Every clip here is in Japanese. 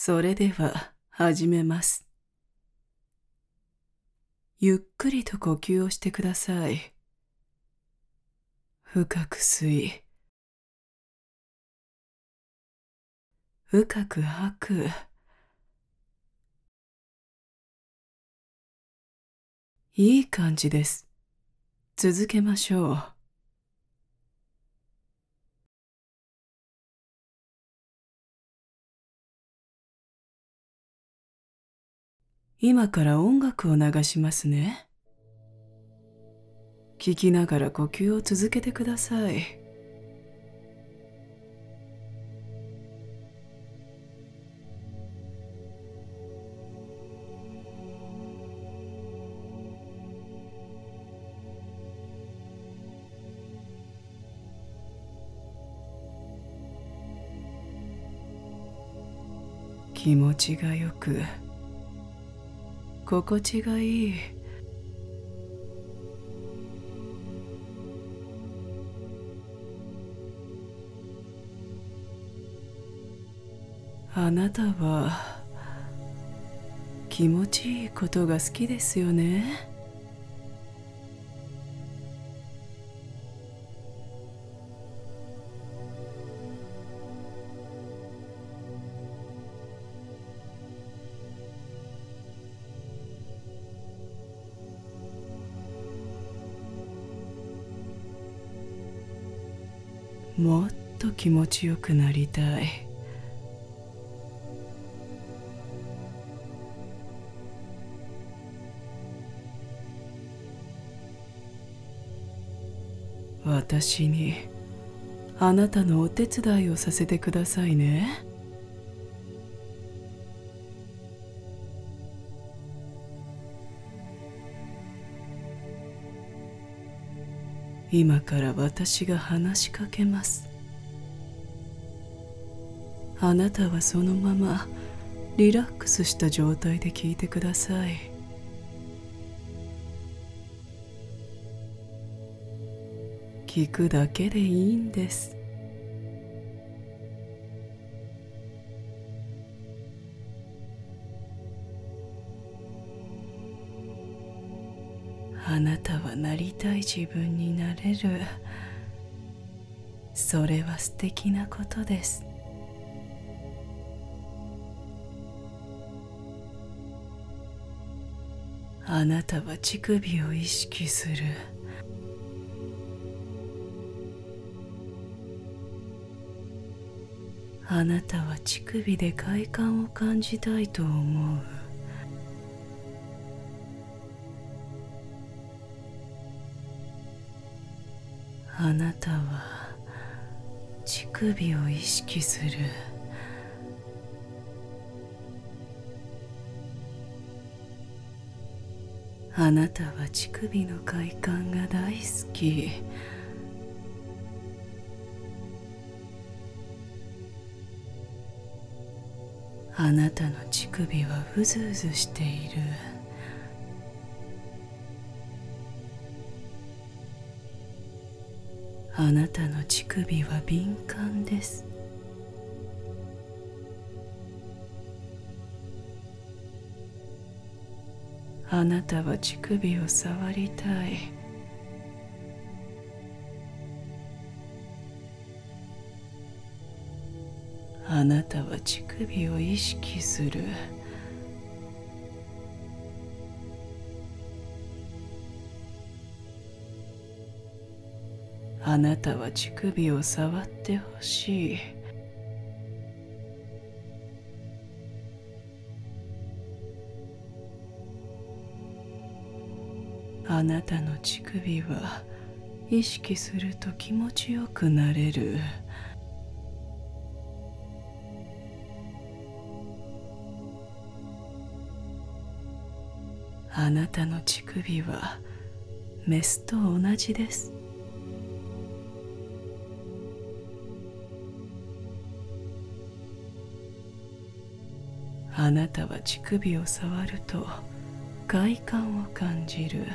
それでは始めます。ゆっくりと呼吸をしてください。深く吸い、深く吐く。いい感じです。続けましょう。今から音楽を流しますね。聞きながら呼吸を続けてください。気持ちがよく、心地がいい。あなたは気持ちいいことが好きですよね。もっと気持ちよくなりたい。私にあなたのお手伝いをさせてくださいね。今から私が話しかけます。あなたはそのままリラックスした状態で聞いてください。聞くだけでいいんです。あなたはなりたい自分になれる。それは素敵なことです。あなたは乳首を意識する。あなたは乳首で快感を感じたいと思う。あなたは乳首を意識する。あなたは乳首の快感が大好き。あなたの乳首はうずうずしている。あなたの乳首は敏感です。あなたは乳首を触りたい。あなたは乳首を意識する。あなたは乳首を触ってほしい。あなたの乳首は意識すると気持ちよくなれる。あなたの乳首はメスと同じです。あなたは乳首を触ると快感を感じる。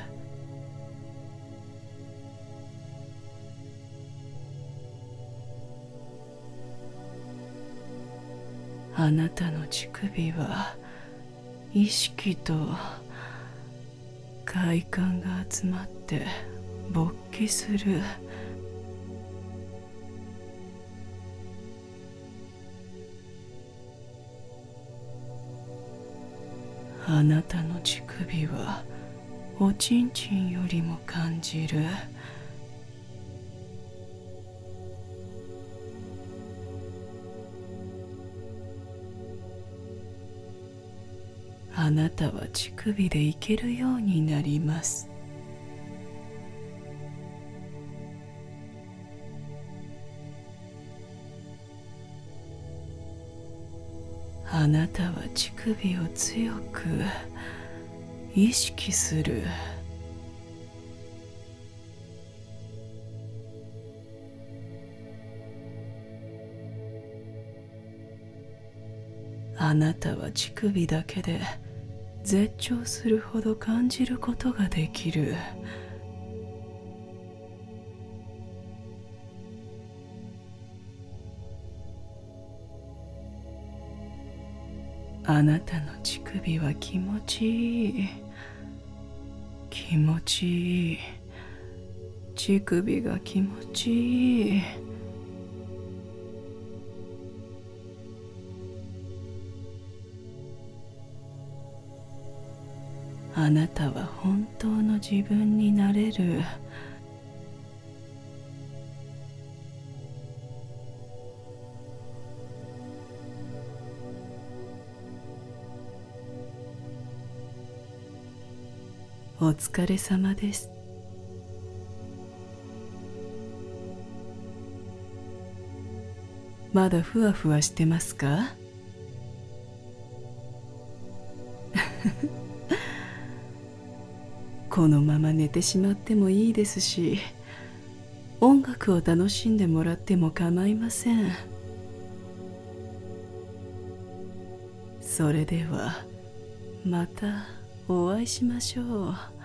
あなたの乳首は意識と快感が集まって勃起する。あなたの乳首はおちんちんよりも感じる。あなたは乳首でいけるようになります。あなたは乳首を強く意識する。あなたは乳首だけで絶頂するほど感じることができる。あなたの乳首は気持ちいい。気持ちいい。乳首が気持ちいい。あなたは本当の自分になれる。お疲れ様です。まだふわふわしてますか？このまま寝てしまってもいいですし、音楽を楽しんでもらっても構いません。それではまたお会いしましょう。